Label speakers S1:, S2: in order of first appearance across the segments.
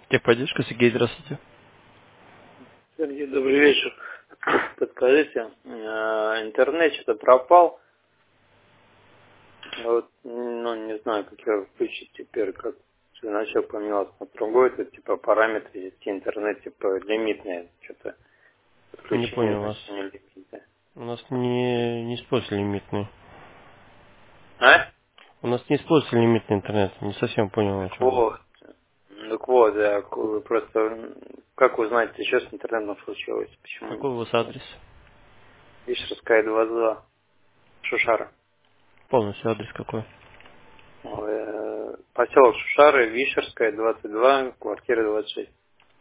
S1: Техподдержка, Сергей, здравствуйте.
S2: Сергей, добрый вечер. Подскажите, интернет что-то пропал. Вот, ну, не знаю, как его включить теперь, как значок поменялся на другой, это типа параметры есть интернет, типа лимитные, что-то
S1: Не
S2: подключение,
S1: понял вас.
S2: значит, не лимитное.
S1: У нас не используется лимитный.
S2: А?
S1: У нас не используется лимитный интернет. Не совсем понял, о
S2: Так
S1: чем вы.
S2: вот. Так вот, да, просто как узнать, что с интернетом случилось? Почему?
S1: Какой у вас адрес?
S2: Вишерская 22, Шушара.
S1: Полностью адрес какой?
S2: Поселок Шушары, Вишерская, 22, квартира 26.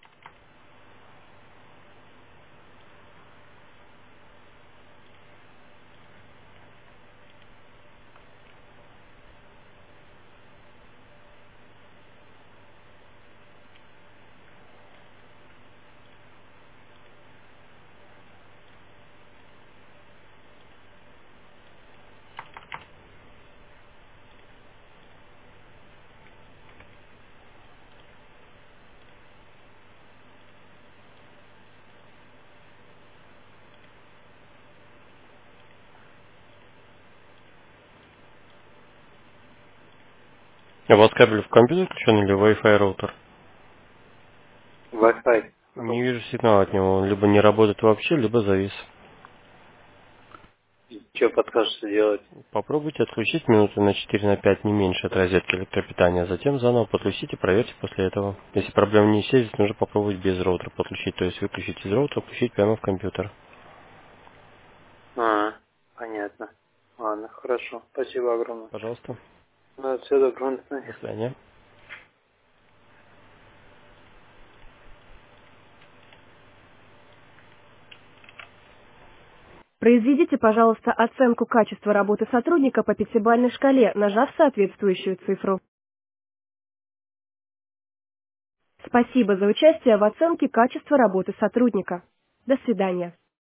S1: А у вас кабель в компьютер включен или Wi-Fi роутер?
S2: Wi-Fi.
S1: Не вижу сигнала от него. Он либо не работает вообще, либо завис.
S2: Что подкажете делать?
S1: Попробуйте отключить минуты на 4-5, не меньше от розетки электропитания. Затем заново подключите, проверьте после этого. Если проблема не исчезнет, нужно попробовать без роутера подключить. То есть выключить из роутера, включить прямо в компьютер.
S2: Понятно. Ладно, хорошо. Спасибо огромное.
S1: Пожалуйста.
S2: Да, всего доброго. До
S1: До
S2: свидания.
S1: свидания.
S3: Произведите, пожалуйста, оценку качества работы сотрудника по пятибалльной шкале, нажав соответствующую цифру. Спасибо за участие в оценке качества работы сотрудника. До свидания.